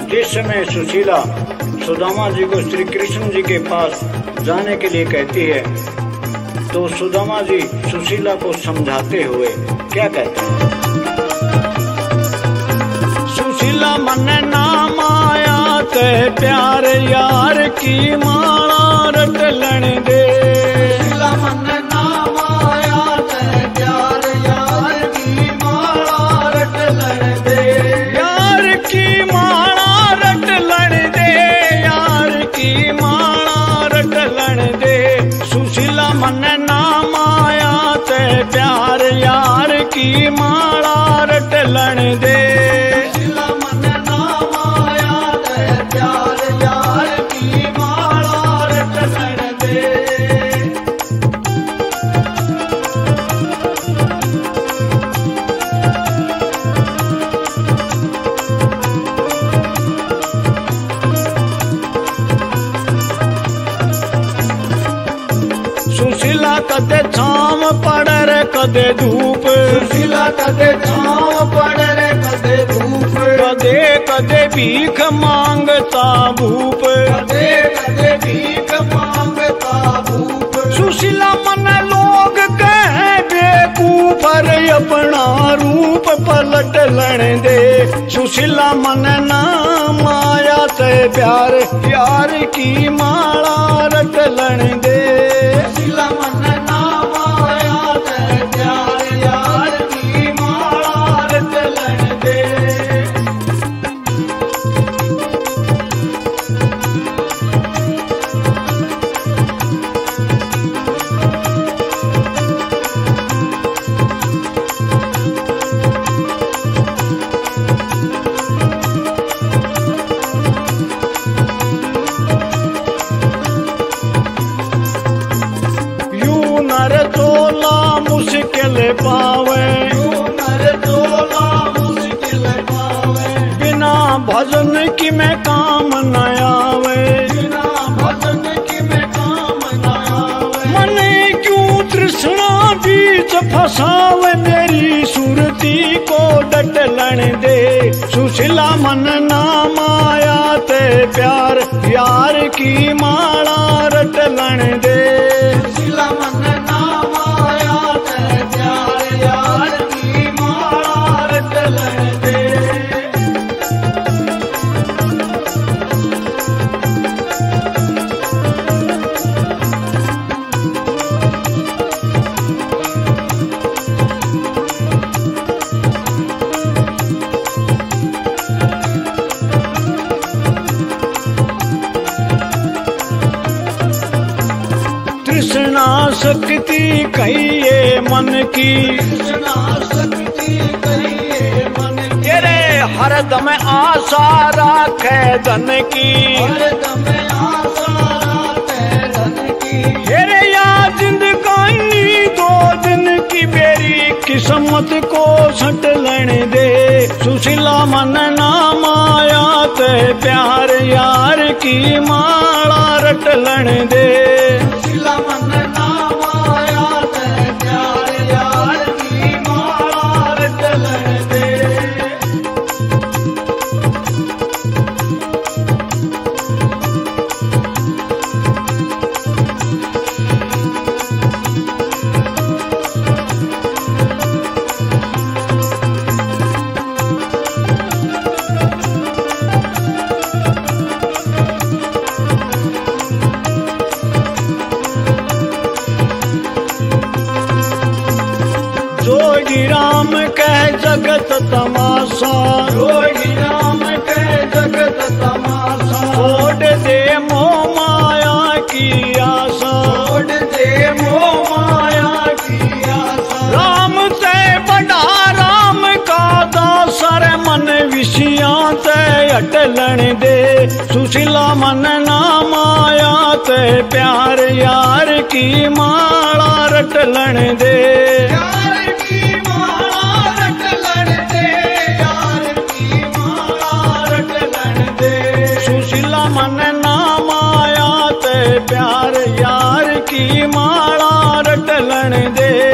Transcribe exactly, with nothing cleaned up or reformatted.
जिस समय सुशीला सुदामा जी को श्री कृष्ण जी के पास जाने के लिए कहती है तो सुदामा जी सुशीला को समझाते हुए क्या कहते हैं? सुशीला मन नाम आया ते प्यार यार की माला रट लण दे। सुशीला मन नाम आया ते प्यार यार की माला रट लण दे। यार की माला रट लण दे, यार की माला रट लण दे। सुशीला मन नाम आया ते प्यार यार की माला रट लण दे। सुशीला मन नाम आया ते प्यार यार की माला रट लण दे। सुशीला कदे छाम पड़े रे कदे धूप। सुशीला कदे छाम पड़े रे कदे धूप। कदे कदे भीख मांगता भूप। कदे कदे भीख मांगता भूप। सुशीला मन लोग कहे बेकूफ रे अपना रूप पलट लण दे। सुशीला मन नाम आया ते प्यार यार की माला रट लण दे। सुशीला मन नाम आया ते प्यार यार की माला रट लण दे। नर तोला मुश्किल पावे, नर तोला मुश्किल पावे। बिना भजन की मैं काम न आवे, बिना भजन की मैं काम न आवे। मन क्यों तृष्णा बीच फसावे, मेरी सुरती को डट लण दे। सुशीला मन नाम आया ते प्यार यार की माला रट लण दे। सुशीला मन नाम आया ते प्यार यार की माला रट लण दे। कृष्णा शक्ति कहिए मन की, कृष्णा शक्ति कहिए मन की। रे हरदम आशा राखे धन की, हरदम आशा राखे धन की। रे या जिंदगानी दो दिन की मेरी किस्मत को छट लण दे। सुशीला मन नाम आया ते प्यार यार की माला रट लण दे। सुशीला मन नाम आया ते प्यार यार की माला रट लण दे। जोगी राम कह जगत तमाशा, जोगी राम कह जगत तमाशा। छोड़ दे मोह माया की आशा, छोड़ दे मोह माया की आशा। राम से बड़ा राम का दासर, मन विषयां ते हट लण दे। सुशीला मन नाम आया ते प्यार यार की माला रट लण दे। सुशीला मन नाम आया ते प्यार यार की माला रट लण दे।